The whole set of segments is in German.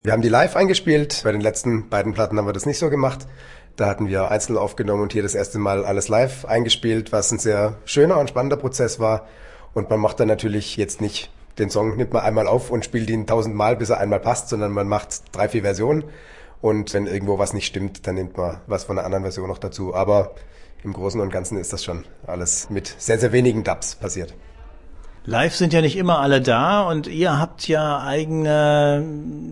Wir haben die live eingespielt. Bei den letzten beiden Platten haben wir das nicht so gemacht. Da hatten wir einzeln aufgenommen und hier das erste Mal alles live eingespielt, was ein sehr schöner und spannender Prozess war. Und man macht dann natürlich jetzt nicht den Song, nimmt man einmal auf und spielt ihn 1000 Mal, bis er einmal passt, sondern man macht 3, 4 Versionen. Und wenn irgendwo was nicht stimmt, dann nimmt man was von einer anderen Version noch dazu. Aber im Großen und Ganzen ist das schon alles mit sehr, sehr wenigen Dubs passiert. Live sind ja nicht immer alle da und ihr habt ja eigene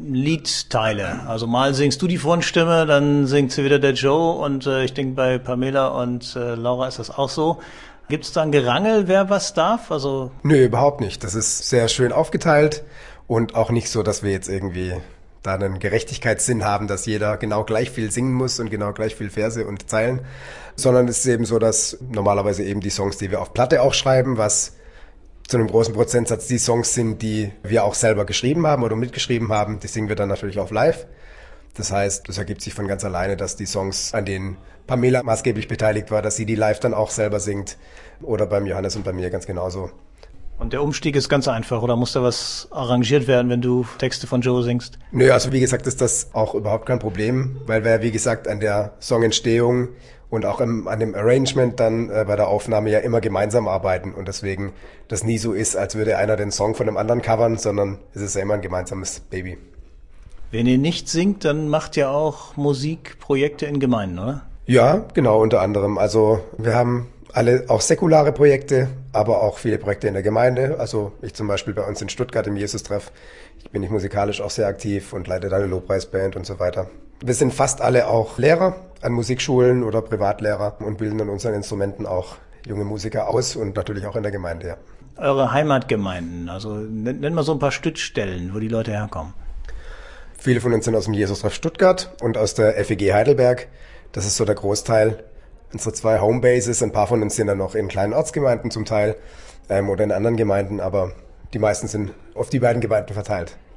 Liedteile. Also mal singst du die Frontstimme, dann singt sie wieder der Joe und ich denke bei Pamela und Laura ist das auch so. Gibt es da ein Gerangel, wer was darf? Also Nö, überhaupt nicht. Das ist sehr schön aufgeteilt und auch nicht so, dass wir jetzt irgendwie da einen Gerechtigkeitssinn haben, dass jeder genau gleich viel singen muss und genau gleich viel Verse und Zeilen, sondern es ist eben so, dass normalerweise eben die Songs, die wir auf Platte auch schreiben, was zu einem großen Prozentsatz die Songs sind, die wir auch selber geschrieben haben oder mitgeschrieben haben, die singen wir dann natürlich auf live. Das heißt, das ergibt sich von ganz alleine, dass die Songs, an denen Pamela maßgeblich beteiligt war, dass sie die live dann auch selber singt oder beim Johannes und bei mir ganz genauso. und der Umstieg ist ganz einfach, oder muss da was arrangiert werden, wenn du Texte von Joe singst? Nö, also wie gesagt, ist das auch überhaupt kein Problem, weil wir, wie gesagt, an der Songentstehung und auch an dem Arrangement dann bei der Aufnahme ja immer gemeinsam arbeiten und deswegen das nie so ist, als würde einer den Song von einem anderen covern, sondern es ist ja immer ein gemeinsames Baby. Wenn ihr nicht singt, dann macht ihr auch Musikprojekte in Gemeinden, oder? Ja, genau, unter anderem. Also wir haben alle auch säkulare Projekte, aber auch viele Projekte in der Gemeinde. Also ich zum Beispiel bei uns in Stuttgart im Jesus-Treff. Ich bin musikalisch auch sehr aktiv und leite da eine Lobpreisband und so weiter. Wir sind fast alle auch Lehrer an Musikschulen oder Privatlehrer und bilden an unseren Instrumenten auch junge Musiker aus und natürlich auch in der Gemeinde, ja. Eure Heimatgemeinden, also nennt mal so ein paar Stützstellen, wo die Leute herkommen. Viele von uns sind aus dem Jesus-Treff Stuttgart und aus der FEG Heidelberg. Das ist so der Großteil. Unsere 2 Homebases, ein paar von uns sind dann noch in kleinen Ortsgemeinden zum Teil oder in anderen Gemeinden, aber die meisten sind auf die beiden Gemeinden verteilt.